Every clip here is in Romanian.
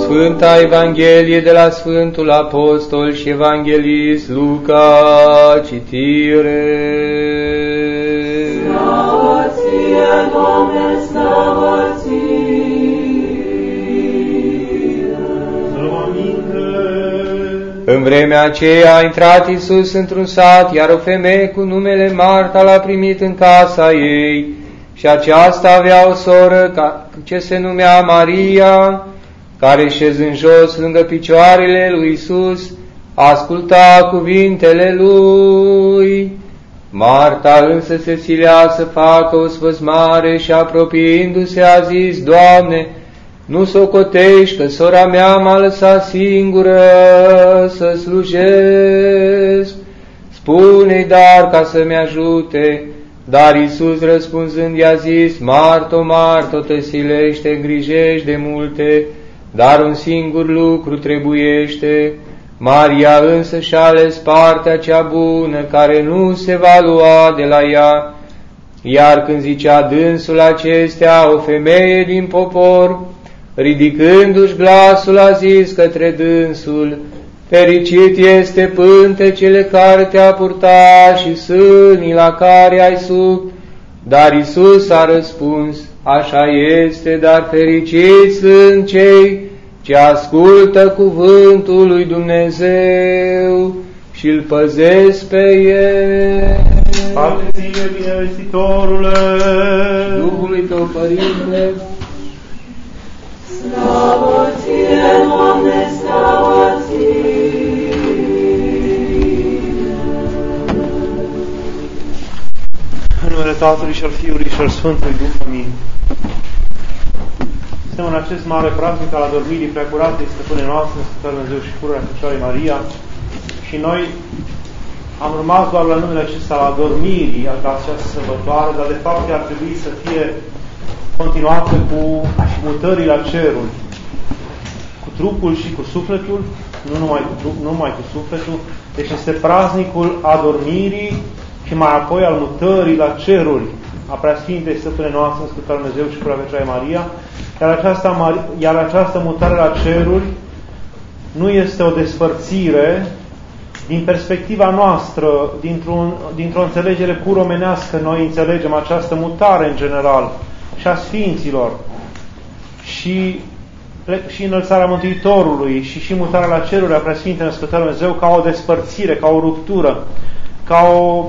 Sfânta Evanghelie de la Sfântul Apostol și Evanghelist Luca, citire. Slavă ție, Doamne, slavă ție! În vremea aceea a intrat Iisus într-un sat, iar o femeie cu numele Marta l-a primit în casa ei, și aceasta avea o soră ce se numea Maria, care, șezând jos lângă picioarele lui Iisus, asculta cuvintele lui. Marta însă se silea să facă o spăzmare și, apropiindu-se, a zis: Doamne, nu socotești că sora mea m-a lăsat singură să slujesc? Spune-i dar ca să-mi ajute. Dar Iisus răspunzând i-a zis: Marto, Marto, te silește, îngrijești de multe, dar un singur lucru trebuiește. Maria însă și-a ales partea cea bună, care nu se va lua de la ea. Iar când zicea dânsul acestea, o femeie din popor, ridicându-și glasul, a zis către dânsul: Fericit este pântecele care te-a purtat și sânii la care ai suc. Dar Iisus a răspuns: Așa este, dar fericiți sunt cei ce ascultă cuvântul lui Dumnezeu și îl păzesc pe el. Pace ție, binevestitorule, Duhului tău, Părinte. Slavă ție, Doamne, slavă ție! în numele Tatălui și al Fiului și al Sfântului Duh, amin. Suntem în acest mare praznic al adormirii preacuratei Stăpâne noastre, Sfânta Dumnezeu și Pururea Fecioarei Maria, și noi am rămas doar la numele acesta al adormirii la această sărbătoare, dar de fapt ar trebui să fie continuată cu mutării la ceruri, cu trupul și cu sufletul, nu numai cu sufletul. Deci este praznicul adormirii și mai apoi al mutării la ceruri a Preasfintei Stăpâne noastre, Sfânta Dumnezeu și Pururea Fecioarei Maria. Iar această mutare la ceruri nu este o despărțire din perspectiva noastră, dintr-o înțelegere pur omenească. Noi înțelegem această mutare în general și a Sfinților și înălțarea Mântuitorului și mutarea la ceruri a Preasfintei Născătoare Dumnezeu ca o despărțire, ca o ruptură, ca o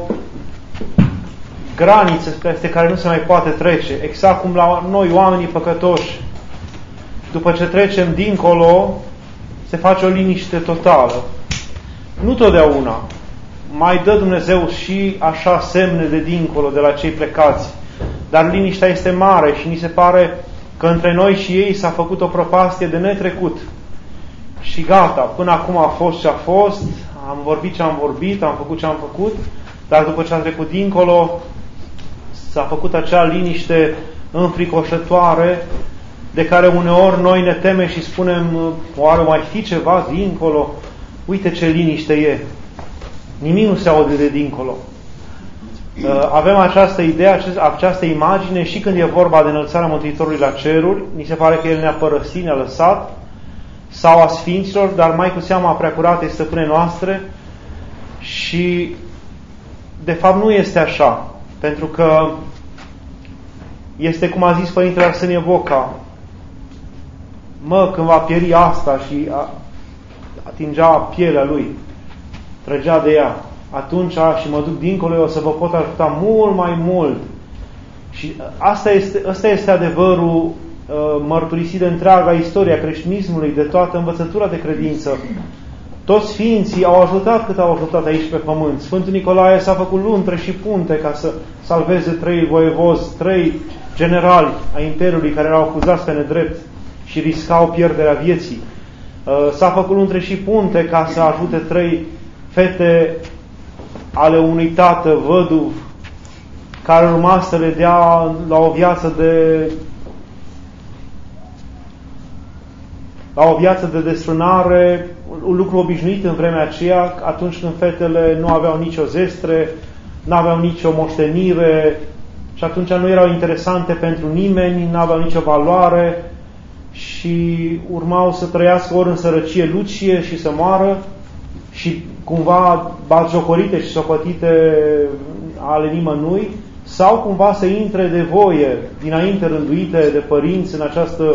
graniță peste care nu se mai poate trece. Exact cum la noi, oamenii păcătoși, după ce trecem dincolo, se face o liniște totală. Nu totdeauna. Mai dă Dumnezeu și așa semne de dincolo, de la cei plecați. Dar liniștea este mare și ni se pare că între noi și ei s-a făcut o prăpastie de netrecut. Și gata, până acum a fost ce a fost, am vorbit ce am vorbit, am făcut ce am făcut, dar după ce am trecut dincolo, s-a făcut acea liniște înfricoșătoare de care uneori noi ne temem și spunem: oare mai fi ceva dincolo? Uite ce liniște e! Nimic nu se aude de dincolo. Avem această idee, această imagine și când e vorba de înălțarea Mântuitorului la ceruri. Ni se pare că El ne-a părăsit, ne-a lăsat, sau a Sfinților, dar mai cu seamă a Preacuratei Stăpâne noastre. Și de fapt nu este așa, pentru că este cum a zis Părintele Arsenie Voca: când va pieri asta, și atingea pielea lui, trăgea de ea, atunci și mă duc dincolo, eu o să vă pot ajuta mult mai mult. Și asta este adevărul mărturisit de întreaga istoria creștinismului, de toată învățătura de credință. Toți Sfinții au ajutat cât au ajutat aici pe pământ. Sfântul Nicolae s-a făcut luntre și punte ca să salveze 3 voievozi, 3 generali ai Imperiului care erau acuzați pe nedrept și riscau pierderea vieții. S-a făcut luntre și punte ca să ajute 3 fete ale unui tată văduv care urma să le dea la o viață de desfrânare, un lucru obișnuit în vremea aceea, atunci când fetele nu aveau nicio zestre, nu aveau nicio moștenire și atunci nu erau interesante pentru nimeni, nu aveau nicio valoare și urmau să trăiască ori în sărăcie lucie și să moară, și cumva batjocorite și socotite ale nimănui, sau cumva să intre de voie, dinainte rânduite de părinți, în această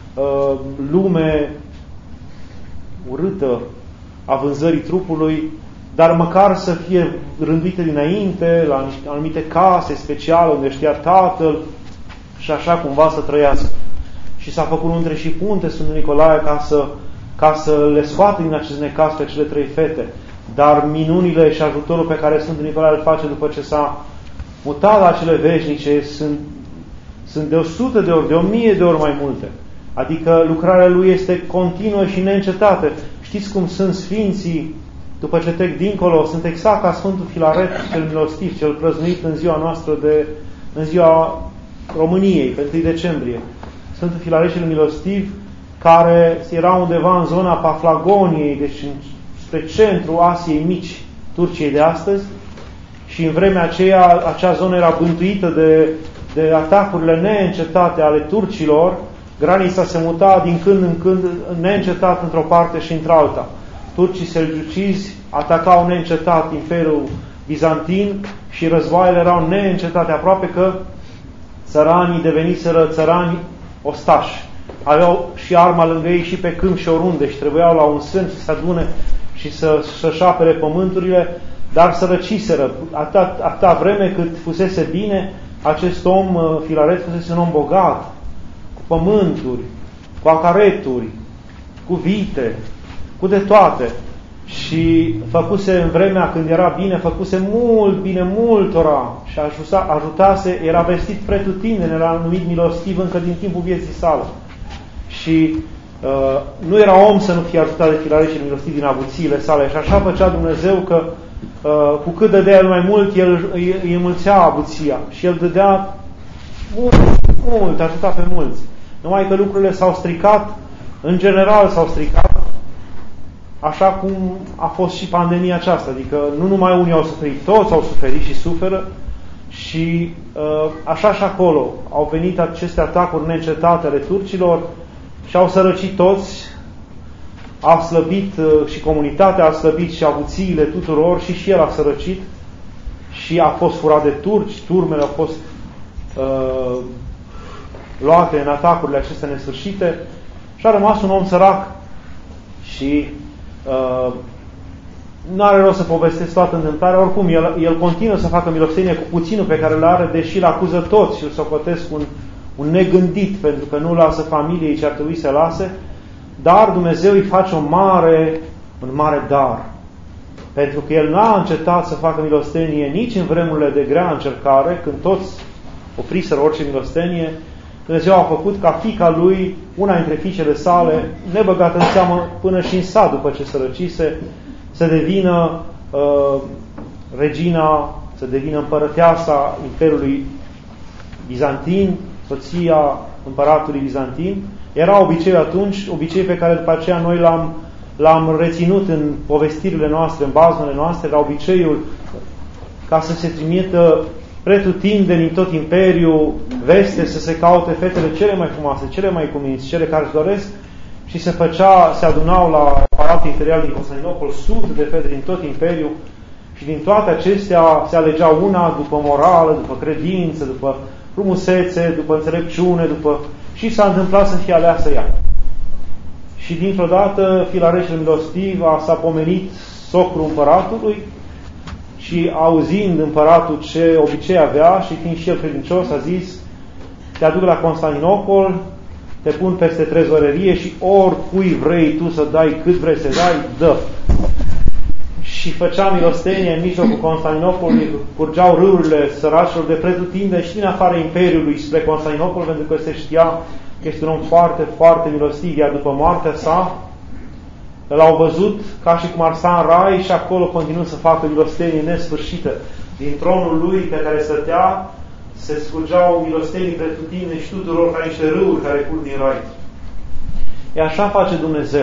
lume urâtă a vânzării trupului, dar măcar să fie rânduite dinainte, la anumite case speciale unde știa tatăl, și așa cumva să trăiască. Și s-a făcut între și punte Sfântul Nicolae ca să le scoată din acest necaz pe cele 3 fete. Dar minunile și ajutorul pe care Sfântul Nicolae îl face după ce s-a mutat la cele veșnice sunt de 100 de ori, de 1000 de ori mai multe. Adică lucrarea lui este continuă și neîncetată. Știți cum sunt sfinții după ce trec dincolo? Sunt exact ca Sfântul Filaret cel milostiv, cel prăznuit în ziua noastră, în ziua României, pe 1 decembrie. Sfântul Filaret cel milostiv, care era undeva în zona Paflagoniei, deci spre centrul Asiei Mici, Turciei de astăzi, și în vremea aceea acea zonă era bântuită de atacurile neîncetate ale turcilor. Granița se muta din când în când neîncetat într-o parte și într-alta. Turcii selgiucizi atacau neîncetat Imperiul Bizantin și războaiele erau neîncetate, aproape că țăranii deveniseră țărani ostași. Aveau și arma lângă ei și pe câmp și oriunde și trebuiau la un sân să se adune și să-și apere pământurile, dar sărăciseră. Atâta vreme cât fusese bine, acest om, Filaret, fusese un om bogat, cu pământuri, cu acareturi, cu vite, cu de toate. Și făcuse în vremea când era bine, făcuse mult bine multora și ajutase, era vestit pretutindeni, era numit milostiv încă din timpul vieții sale. Și nu era om să nu fie ajutat de Filaret cel milostiv din avuțiile sale. Și așa făcea Dumnezeu că cu cât dădea el mai mult, el îi înmulțea avuția. Și el dădea mult, ajuta pe mulți. Numai că lucrurile s-au stricat, în general s-au stricat, așa cum a fost și pandemia aceasta. Adică nu numai unii au suferit, toți au suferit și suferă. Și așa și acolo au venit aceste atacuri neîncetate ale turcilor și au sărăcit toți, a slăbit și comunitatea, a slăbit și avuțiile tuturor și el a sărăcit și a fost furat de turci, turmele au fost luate în atacurile acestea nesfârșite și a rămas un om sărac și nu are rost să povestesc toată întâmplarea. Oricum, el continuă să facă milostenie cu puținul pe care îl are, deși îl acuză toți și îl socotesc un negândit, pentru că nu lasă familiei ce ar trebui să lase, dar Dumnezeu îi face un mare dar. Pentru că el n-a încetat să facă milostenie nici în vremurile de grea încercare, când toți opriseră orice milostenie. Dumnezeu a făcut ca fiica lui, una dintre fiicele sale, nebăgată în seamă până și în sat după ce sărăcise, să devină regina, să devină împărăteasa Imperiului Bizantin, soția împăratului Bizantin. Era obiceiul atunci, obicei pe care după aceea noi l-am reținut în povestirile noastre, în bazmele noastre, era obiceiul ca să se trimită pretutindeni în tot imperiul veste, să se caute fetele cele mai frumoase, cele mai cuminți, cele care își doresc, și se adunau la Palatul Imperial din Constantinopol sute de fete din tot imperiul și din toate acestea se alegea una după morală, după credință, după frumusețe, după înțelepciune, și s-a întâmplat să fie aleasă ea. Și dintr-o dată Filaret cel milostiv s-a pomenit socrul împăratului și auzind împăratul ce obicei avea și fiind și el credincios, a zis: te aduc la Constantinopol, te pun peste trezorerie și oricui vrei tu să dai, cât vrei să dai, dă. Și făcea milostenie în mijlocul Constantinopolului, curgeau râurile săracilor de pretutindeni și din afară imperiului spre Constantinopol, pentru că se știa că este un om foarte, foarte milostiv. Iar după moartea sa, l-au văzut ca și cum ar sta în rai și acolo continuă să facă milostenie nesfârșită. Din tronul lui pe care stătea, se scurgeau milostenii pretutindeni și tuturor ca niște râuri care curg din rai. E așa face Dumnezeu.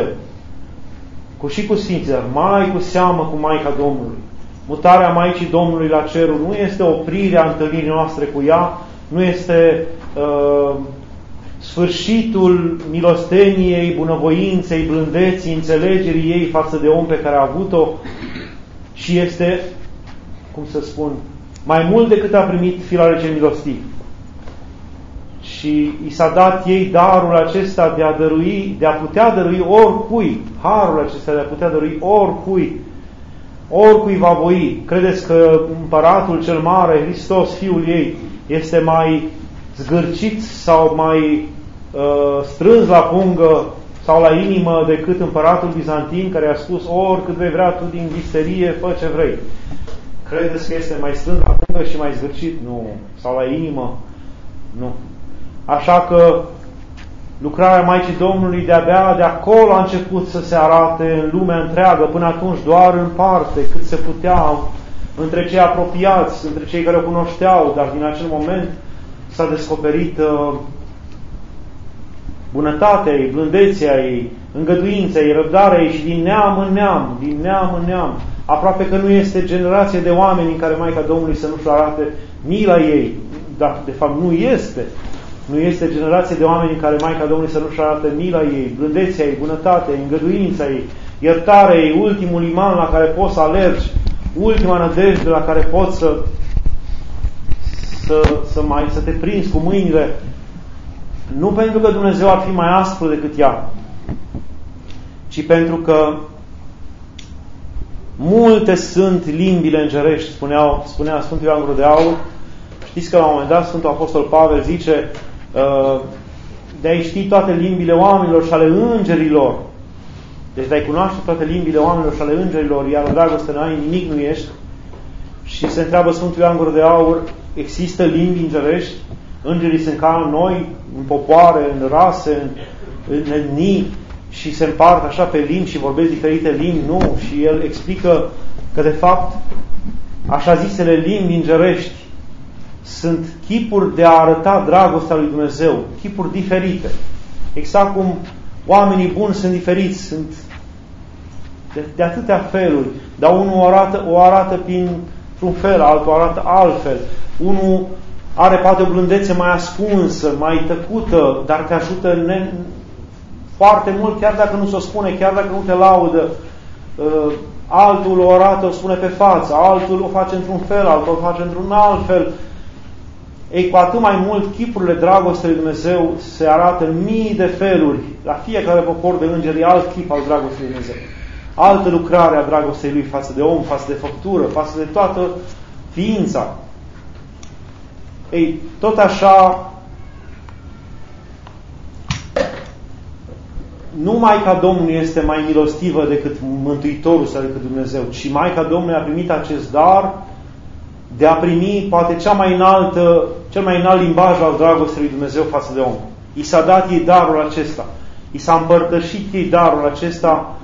Și cu Sfinții, dar mai cu seamă cu Maica Domnului. Mutarea Maicii Domnului la cerul nu este oprirea întâlnirii noastre cu ea, nu este sfârșitul milosteniei, bunăvoinței, blândeții, înțelegerii ei față de om pe care a avut-o și este, cum să spun, mai mult decât a primit fiul cel milostiv. Și i s-a dat ei darul acesta de a putea dărui oricui, harul acesta de a putea dărui oricui va voi. Credeți că împăratul cel mare, Hristos, Fiul ei, este mai zgârcit sau mai strâns la pungă sau la inimă decât împăratul bizantin care a spus oricât vei vrea tu din visterie, fă ce vrei? Credeți că este mai strâns la pungă și mai zgârcit? Nu. Sau la inimă? Nu. Așa că lucrarea Maicii Domnului de acolo a început să se arate în lumea întreagă, până atunci doar în parte, cât se putea, între cei apropiați, între cei care o cunoșteau, dar din acel moment s-a descoperit bunătatea ei, blândețea ei, îngăduința ei, răbdarea ei și din neam în neam, aproape că nu este generație de oameni în care Maica Domnului să nu-și arate mila ei, dar de fapt nu este generație de oameni în care Maica Domnului să nu-și arate mila ei, blândețea ei, bunătatea ei, îngăduința ei, iertarea ei, ultimul iman la care poți să alergi, ultima nădejde la care poți să te prinzi cu mâinile. Nu pentru că Dumnezeu ar fi mai aspru decât ea, ci pentru că multe sunt limbile îngerești, spunea Sfântul Ioan Gură de Aur. Știți că la un moment dat Sfântul Apostol Pavel zice de a-i ști toate limbile oamenilor și ale îngerilor. Deci de a-i cunoaște toate limbile oamenilor și ale îngerilor, iar în dragoste n-ai, nimic nu ești. Și se întreabă Sfântul Ioan Gură de Aur, există limbi îngerești? Îngerii sunt ca noi, în popoare, în rase, în etnii, și se împart așa pe limbi și vorbesc diferite limbi? Nu. Și el explică că de fapt așa zisele limbi îngerești sunt chipuri de a arăta dragostea lui Dumnezeu, chipuri diferite. Exact cum oamenii buni sunt diferiți, sunt de atâtea feluri, dar unul o arată printr-un fel, altul arată altfel. Unul are poate o blândețe mai ascunsă, mai tăcută, dar te ajută foarte mult, chiar dacă nu se o spune, chiar dacă nu te laudă. Altul o arată, o spune pe față, altul o face într-un fel, altul o face într-un alt fel. Ei, cu atât mai mult, chipurile dragostei lui Dumnezeu se arată în mii de feluri. La fiecare popor de îngeri alt chip al dragostei lui Dumnezeu. Altă lucrare a dragostei lui față de om, față de făptură, față de toată ființa. Ei, tot așa, nu Maica Domnului este mai milostivă decât Mântuitorul sau decât Dumnezeu, ci Maica Domnului a primit acest dar de a primi poate cel mai înalt limbaj al dragostei lui Dumnezeu față de om. I s-a dat ei darul acesta. I s-a împărtășit ei darul acesta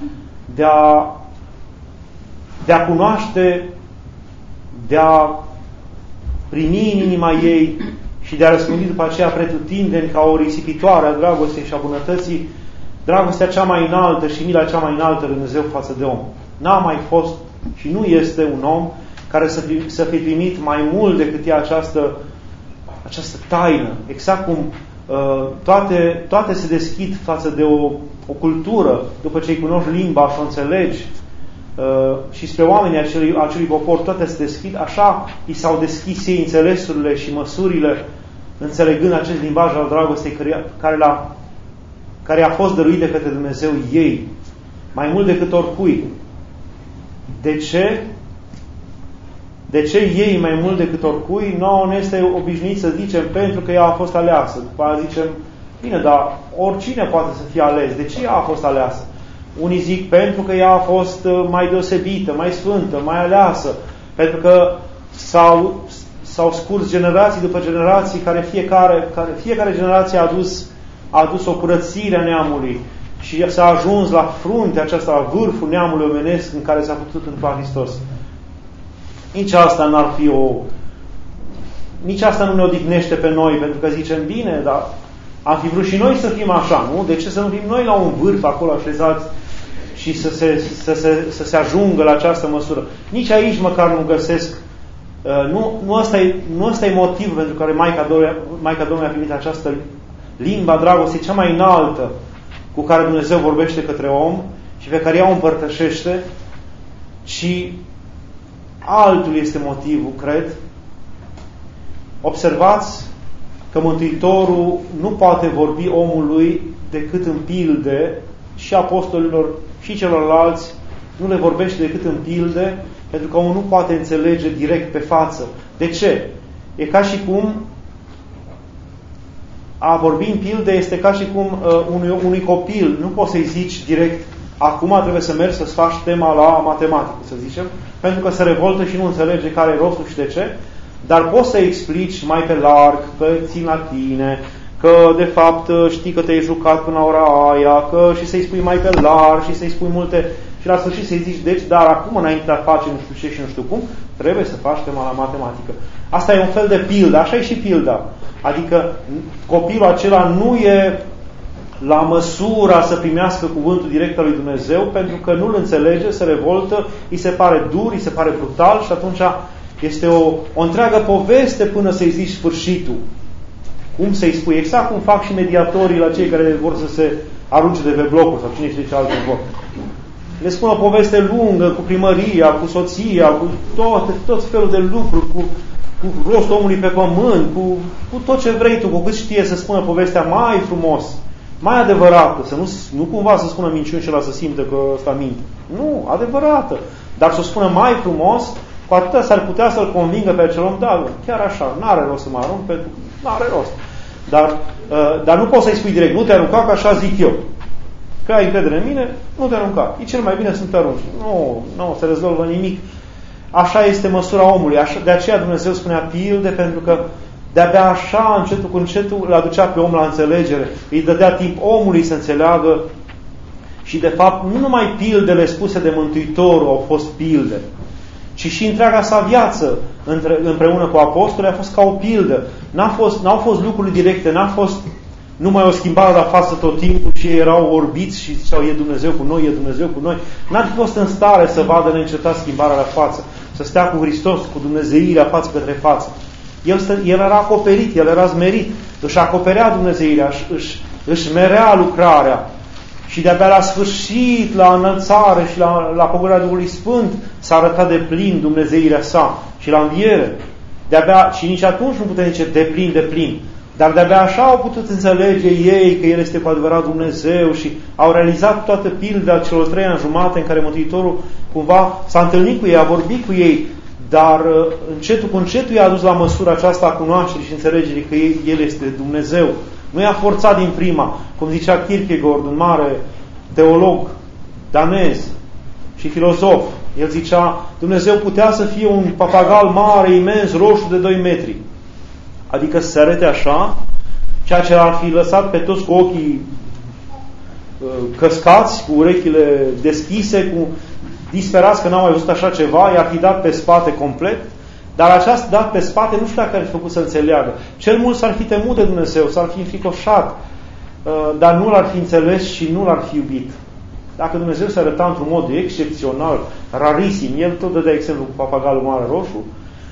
de a cunoaște, de a primi în inima ei și de a răspândi după aceea pretutindeni ca o risipitoare a dragostei și a bunătății, dragostea cea mai înaltă și mila cea mai înaltă lui Dumnezeu față de om. N-a mai fost și nu este un om care să fi primit mai mult decât ea această taină. Exact cum toate se deschid față de o cultură, după ce îi cunoști limba și o înțelegi, și spre oamenii acelui popor toate se deschid, așa i s-au deschis ei înțelesurile și măsurile, înțelegând acest limbaj al dragostei care a fost dăruit de către Dumnezeu ei, mai mult decât oricui. De ce? De ce ei mai mult decât oricui? Nouă ne este obișnuit să zicem pentru că ea a fost aleasă. După aia zicem, bine, dar oricine poate să fie ales. De ce ea a fost aleasă? Unii zic pentru că ea a fost mai deosebită, mai sfântă, mai aleasă, pentru că s-au scurs generații după generații, care fiecare generație a adus o curățire a neamului și s-a ajuns la fruntea aceasta, la vârful neamului omenesc în care s-a putut întâmpla Hristos. Nici asta nu ne odihnește pe noi, pentru că zicem, bine, dar am fi vrut și noi să fim așa, nu? De ce să nu fim noi la un vârf acolo așezați și să se ajungă la această măsură? Nici aici măcar nu găsesc. Nu ăsta e motivul pentru care Maica Domnului a primit limba dragostei cea mai înaltă cu care Dumnezeu vorbește către om și pe care ea o împărtășește, ci altul este motivul, cred. Observați că Mântuitorul nu poate vorbi omului decât în pilde, și apostolilor și celorlalți nu le vorbește decât în pilde, pentru că omul nu poate înțelege direct pe față. De ce? E ca și cum a vorbi în pilde este ca și cum unui copil nu poți să-i zici direct: acum trebuie să mergi să-ți faci tema la matematică, să zicem, pentru că se revoltă și nu înțelege care e rostul și de ce. Dar poți să-i explici mai pe larg că țin la tine, că de fapt știi că te-ai jucat până la ora aia, că și să-i spui mai pe larg și să-i spui multe și la sfârșit să-i zici: deci, dar acum înainte de a face nu știu ce și nu știu cum, trebuie să faci tema la matematică. Asta e un fel de pildă, așa e și pilda. Adică copilul acela nu e la măsura să primească cuvântul direct al lui Dumnezeu, pentru că nu-l înțelege, se revoltă, îi se pare dur, îi se pare brutal și atunci este o întreagă poveste până să-i zici sfârșitul. Cum să-i spui? Exact cum fac și mediatorii la cei care vor să se arunce de pe blocuri sau cine știe ce alte vor. Le spun o poveste lungă cu primăria, cu soția, cu tot felul de lucruri, cu rostul omului pe pământ, cu tot ce vrei tu, cu cât știe să spună povestea mai frumos, mai adevărată, să nu cumva să spună minciuni și la să simtă că ăsta minte. Nu, adevărată. Dar să o spună mai frumos, cu atâta s-ar putea să-l convingă pe acel om: da, chiar așa, n-are rost să mă arunc, pentru că n-are rost. Dar nu poți să-i spui direct: nu te arunca, că așa zic eu. Că ai încredere în mine, nu te arunca. E cel mai bine să nu te arunci. Nu se rezolvă nimic. Așa este măsura omului. De aceea Dumnezeu spunea pilde, pentru că de-abia așa, încetul cu încetul, îl aducea pe om la înțelegere. Îi dădea timp omului să înțeleagă. Și de fapt, nu numai pildele spuse de Mântuitorul au fost pilde, ci și întreaga sa viață împreună cu apostolii a fost ca o pildă. N-au fost lucruri directe, n-a fost numai o schimbare la față tot timpul și ei erau orbiți și ziceau: e Dumnezeu cu noi, e Dumnezeu cu noi. N-ar fi fost în stare să vadă neîncetat schimbarea la față, să stea cu Hristos, cu dumnezeirea față către față. El era acoperit, el era smerit, își acoperea dumnezeirea, își merea lucrarea. Și de-abia la sfârșit, la înălțare și la coborârea Duhului Sfânt, s-a arătat de plin dumnezeirea sa și la înviere. De-abia, și nici atunci nu putem zice de plin. Dar de-abia așa au putut înțelege ei că El este cu adevărat Dumnezeu și au realizat toată pilda celor 3 ani jumate în care Mântuitorul cumva s-a întâlnit cu ei, a vorbit cu ei, dar încetul cu încetul i-a adus la măsura aceasta a cunoașterii și înțelegerii că El este Dumnezeu. Nu i-a forțat din prima, cum zicea Kierkegaard, un mare teolog danez și filozof. El zicea: Dumnezeu putea să fie un papagal mare, imens, roșu de 2 metri. Adică să se arete așa, ceea ce ar fi lăsat pe toți cu ochii căscați, cu urechile deschise, cu disperați că n-au mai văzut așa ceva, i-ar fi dat pe spate complet. Dar aceasta dat pe spate nu știu dacă ar fi făcut să înțeleagă. Cel mult s-ar fi temut de Dumnezeu, s-ar fi înfricoșat, dar nu l-ar fi înțeles și nu l-ar fi iubit. Dacă Dumnezeu se arăta într-un mod excepțional, rarisim, El tot dădea exemplu cu papagalul mare roșu,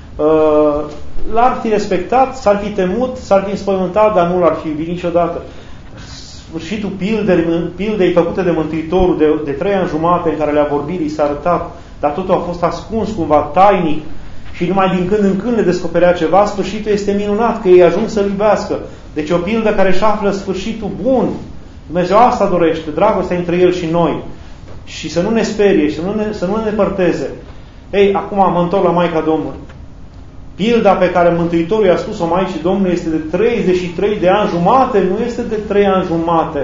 l-ar fi respectat, s-ar fi temut, s-ar fi înspăimântat, dar nu l-ar fi iubit niciodată. Sfârșitul pildei făcute de Mântuitorul de 3 ani jumate în care le-a vorbit, i s-a arătat, dar totul a fost ascuns cumva tainic și numai din când în când le descoperea ceva. Sfârșitul este minunat, că ei ajung să-L iubească. Deci o pildă care își află sfârșitul bun. Dumnezeu asta dorește, dragostea între El și noi. Și să nu ne sperie, să nu ne depărteze. Ei, acum mă întorc la Maica Domnului. Pilda pe care Mântuitorul i-a spus-o Maicii Domnului este de 33 de ani jumate, nu este de 3 ani jumate.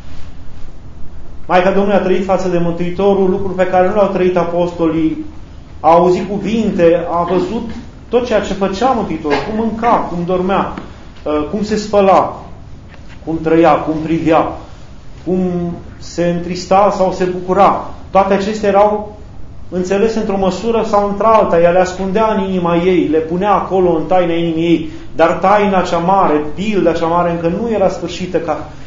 Maica Domnului a trăit față de Mântuitorul lucruri pe care nu le-au trăit apostolii, a auzit cuvinte, a văzut tot ceea ce făcea Mântuitorul, cum mânca, cum dormea, cum se spăla, cum trăia, cum privea, cum se întrista sau se bucura. Toate acestea erau înțelese într-o măsură sau într-alta. Ea le ascundea în inima ei, le punea acolo în taina inimii ei, dar taina cea mare, pilda cea mare încă nu era sfârșită,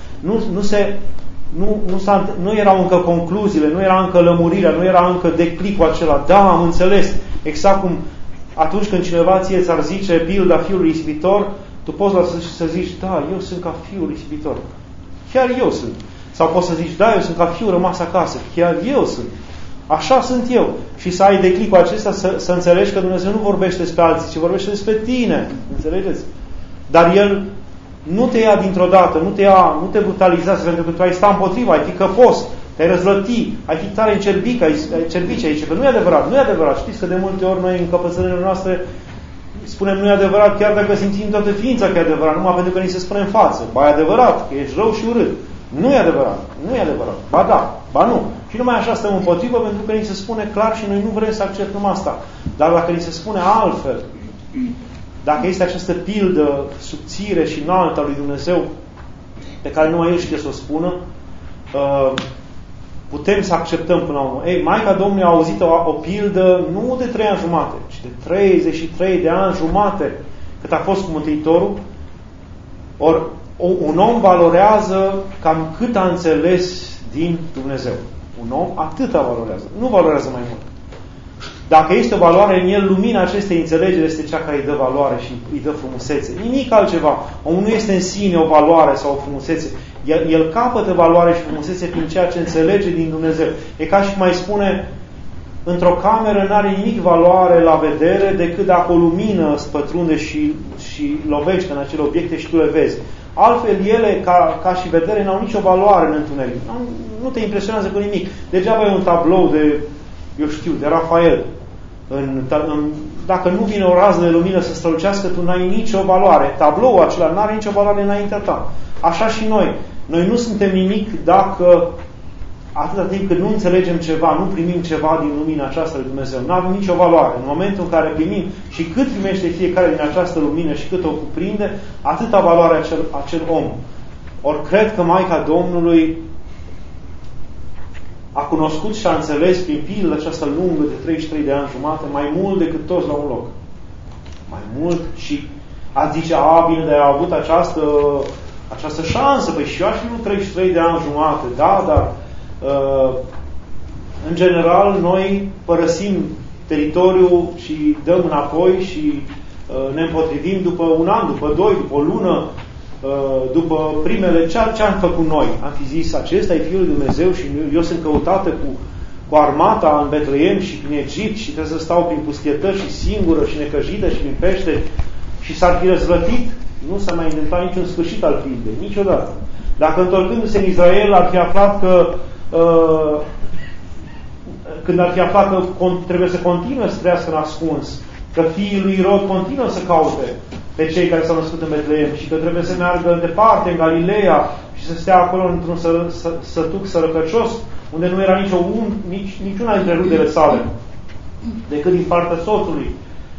nu erau încă concluziile, nu era încă lămurirea, nu era încă declicul acela. Da, am înțeles. Exact cum atunci când cineva ție ți-ar zice pilda fiului ispitor, Tu poți să zici, da, eu sunt ca fiul ispitor. Chiar eu sunt. Sau poți să zici, da, eu sunt ca fiul rămas acasă. Chiar eu sunt. Așa sunt eu. Și să ai declicul acesta să înțelegi că Dumnezeu nu vorbește despre alții, ci vorbește despre tine. Înțelegeți? Dar El nu te ia dintr-o dată, nu te brutalizează pentru că tu ai sta împotriva, ai fi căpos, te-ai răzlăti, ai fi tare în cerbici aici, că nu e adevărat, nu e adevărat. Știți că de multe ori noi în căpățânile noastre spunem nu e adevărat, chiar dacă simțim toată ființa că e adevărat, numai pentru că ni se spune în față. Ba e adevărat, că ești rău și urât. Nu e adevărat, nu e adevărat. Ba da, ba nu. Și numai așa stăm împotrivă pentru că ni se spune clar și noi nu vrem să acceptăm asta. Dar dacă ni se spune altfel, dacă este această pildă subțire și înaltă a lui Dumnezeu, pe care numai El știe să o spună, putem să acceptăm până la urmă. Ei, Maica Domnului a auzit o pildă nu de 3 ani jumate, ci de 33 de ani jumate cât a fost cu Mântuitorul. Ori un om valorează cam cât a înțeles din Dumnezeu. Un om atâta valorează. Nu valorează mai mult. Dacă este o valoare în el, lumina acestei înțelegeri este cea care îi dă valoare și îi dă frumusețe. Nimic altceva. Omul nu este în sine o valoare sau o frumusețe. El capătă valoare și frumusețe prin ceea ce înțelege din Dumnezeu. E ca și cum mai spune, într-o cameră n-are nimic valoare la vedere decât dacă o lumină spătrunde și lovește în acele obiecte și tu le vezi. Altfel, ele, ca și vedere, n-au nicio valoare în întuneric. Nu te impresionează cu nimic. Degeaba e un tablou de, eu știu, de Rafael. Dacă nu vine o rază de lumină să strălucească, tu n-ai nicio valoare. Tabloul acela n-are nicio valoare înaintea ta. Așa și noi. Noi nu suntem nimic dacă atâta timp cât nu înțelegem ceva, nu primim ceva din lumina aceasta lui Dumnezeu. Nu avem nicio valoare. În momentul în care primim și cât primește fiecare din această lumină și cât o cuprinde, atâta valoare acel om. Ori cred că Maica Domnului a cunoscut și a înțeles prin pildă această lungă de 33 de ani jumate mai mult decât toți la un loc. Mai mult și a zice, bine, dar a avut această șansă. Păi și eu aș fi vrut 33 de ani jumate. Da, dar în general noi părăsim teritoriul și dăm înapoi și ne împotrivim după un an, după 2, după o lună, după primele, ce am făcut noi? Am fi zis, acesta e Fiul lui Dumnezeu și eu sunt căutată cu armata în Betleem și prin Egipt și trebuie să stau prin pustietări și singură și necăjită și prin pește și s-ar fi răzvrătit, nu s-a mai inventat niciun sfârșit al pildei, niciodată. Dacă întorcându-se în Israel ar fi aflat că când ar fi aflat că trebuie să continue să trăiască în ascuns, că fiii lui Irod continuă să caute pe cei care s-au născut în Betleem și că trebuie să meargă departe, în Galileea și să stea acolo într-un sătuc sărăcăcios, unde nu era niciuna dintre rudele sale, decât din partea soțului.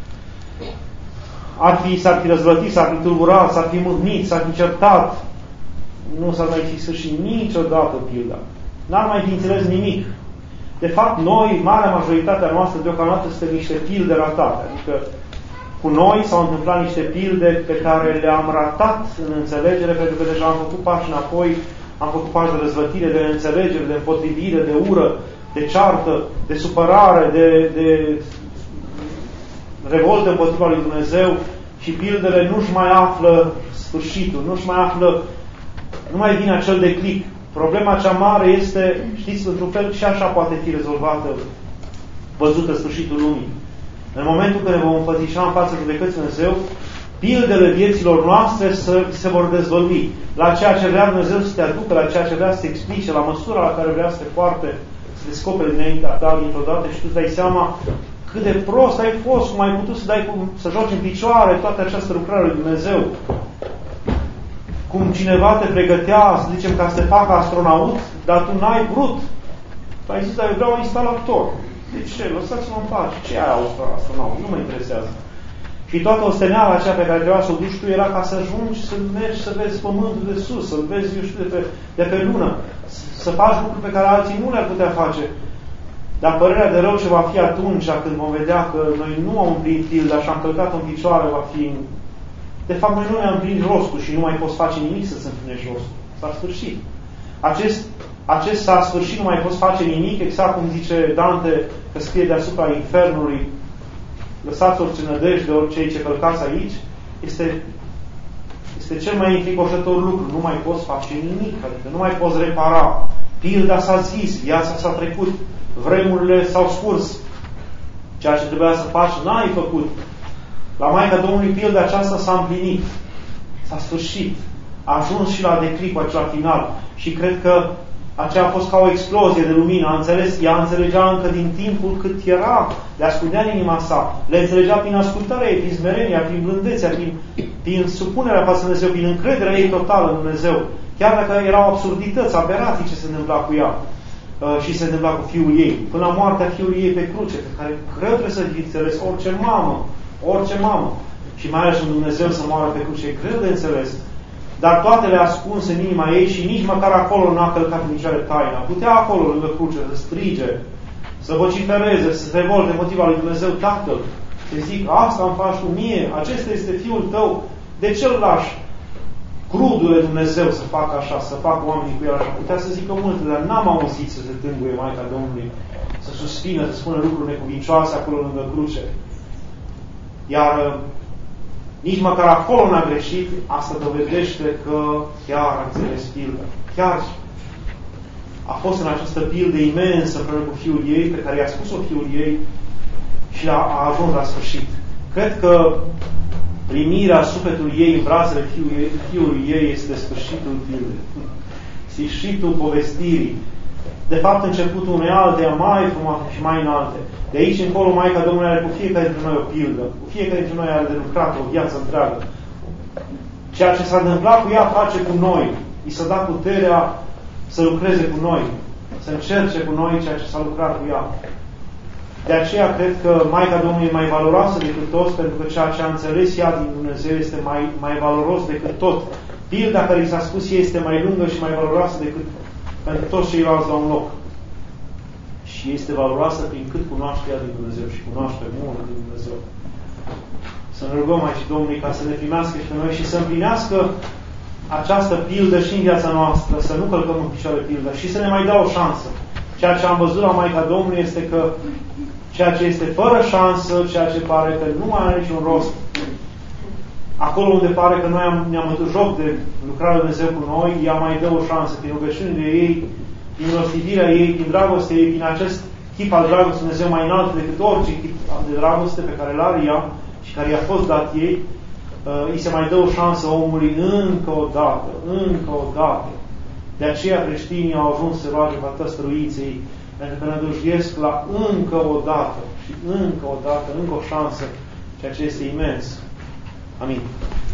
S-ar fi răzvrătit, s-ar fi tulburat, s-ar fi mâhnit, s-ar fi certat. Nu s-ar mai fi sfârșit niciodată pilda. N-ar mai fi înțeles nimic. De fapt, noi, marea majoritatea noastră, deocamdată suntem niște pilde ratate. Adică cu noi s-au întâmplat niște pilde pe care le-am ratat în înțelegere, pentru că deja am făcut pași înapoi, am făcut pași de răzvătire, de înțelegere, de împotrivire, de ură, de ceartă, de supărare, de revoltă împotriva lui Dumnezeu și pildele nu-și mai află sfârșitul, nu mai vine acel declic. Problema cea mare este, știți, într-un fel și așa poate fi rezolvată, văzută sfârșitul lumii. În momentul când ne vom înfățișa în fața judecății Dumnezeu, pildele vieților noastre se vor dezvălui. La ceea ce vrea Dumnezeu să te aducă, la ceea ce vrea să te explice, la măsura la care vrea să te poarte, să descoperi dinaintea ta dintr-o dată și tu îți dai seama cât de prost ai fost, cum ai putut să joci în picioare toată această lucrare lui Dumnezeu. Cum cineva te pregătea, să zicem, ca să te facă astronaut, dar tu n-ai vrut. Tu ai zis, dar eu vreau un instalator. De ce? Lăsați-mă în pace. Ce ai astronaut? Nu mă interesează. Și toată osteneala aceea pe care trebuia să o duci tu era ca să ajungi să mergi să vezi pământul de sus, să-l vezi, eu știu, de pe lună, să faci lucruri pe care alții nu le-ar putea face. Dar părerea de rău ce va fi atunci, când vom vedea că noi nu am împlinit pilda și am călcat în picioare, va fi... De fapt, noi nu ne-am împlinit rostul și nu mai poți face nimic să-ți împlinești rostul. S-a sfârșit. Acest s-a sfârșit, nu mai poți face nimic, exact cum zice Dante, că scrie deasupra infernului, lăsați orice nădejde, orice ce călcați aici, este Este cel mai înfricoșător lucru. Nu mai poți face nimic, adică nu mai poți repara. Pilda s-a zis, viața s-a trecut, vremurile s-au scurs. Ceea ce trebuia să faci, n-ai făcut. La Maica Domnului pilda aceasta s-a împlinit. S-a sfârșit. A ajuns și la declicul acela final. Și cred că aceea a fost ca o explozie de lumină. Ea înțelegea încă din timpul cât era, le ascundea în inima sa. Le înțelegea prin ascultarea ei, prin smerenia, prin blândețea, prin supunerea față de Dumnezeu, prin încrederea ei totală în Dumnezeu. Chiar dacă erau absurdități, aberații ce se întâmpla cu ea și se întâmpla cu fiul ei. Până la moartea fiului ei pe cruce, pe care greu trebuie să fi înțeles orice mamă. Și mai ales un Dumnezeu să moară pe cruce, e greu de înțeles. Dar toate le-a ascuns în inima ei și nici măcar acolo n-a călcat în picioare taina. Putea acolo, lângă cruce, să strige, să vocifereze, să se revolte împotriva lui Dumnezeu Tatăl. Să zic, asta îmi faci tu mie, acesta este Fiul tău, de ce îl lași? Crudule Dumnezeu să facă așa, să facă oamenii cu el așa. Putea să zică multe, dar n-am auzit să se tânguie Maica Domnului, să suspină, să spună lucruri necuvincioase acolo lângă cruce. Iar nici măcar acolo n-a greșit, asta dovedește că chiar a înțeles pilda. Chiar a fost în această pildă imensă împreună cu fiul ei, pe care i-a spus-o fiul ei și a ajuns la sfârșit. Cred că primirea sufletului ei în brațele fiului ei este sfârșitul pildei. Sfârșitul povestirii. De fapt, începutul unei alteia mai frumoase și mai înalte. De aici încolo, Maica Domnului are cu fiecare dintre noi o pildă. Cu fiecare dintre noi are de lucrat o viață întreagă. Ceea ce s-a întâmplat cu ea face cu noi. I s-a dat puterea să lucreze cu noi. Să încerce cu noi ceea ce s-a lucrat cu ea. De aceea cred că Maica Domnului e mai valoroasă decât toți, pentru că ceea ce a înțeles ea din Dumnezeu este mai valoros decât tot. Pilda care i s-a spus ei este mai lungă și mai valoroasă decât pentru toți ceilalți la un loc. Și este valoroasă prin cât cunoaște ea din Dumnezeu și cunoaște mult din Dumnezeu. Să ne rugăm aici Domnului ca să ne primească și pe noi și să împlinească această pildă și în viața noastră, să nu călcăm în picioare pildă și să ne mai dea o șansă. Ceea ce am văzut la Maica Domnului este că ceea ce este fără șansă, ceea ce pare că nu mai are niciun rost, acolo unde pare că noi ne-am bătut joc de lucrarea lui Dumnezeu cu noi, ea mai dă o șansă prin rugăciunile ei, prin milostivirea ei, prin dragostea ei, prin acest chip al dragostei Dumnezeu mai înalt decât orice chip de dragoste pe care l-are ea și care i-a fost dat ei, îi se mai dă o șansă omului încă o dată. De aceea creștinii au ajuns să roage Fata Stăruiței, pentru că ne dăjduiesc la încă o dată, încă o șansă, ceea ce este imens. Amin.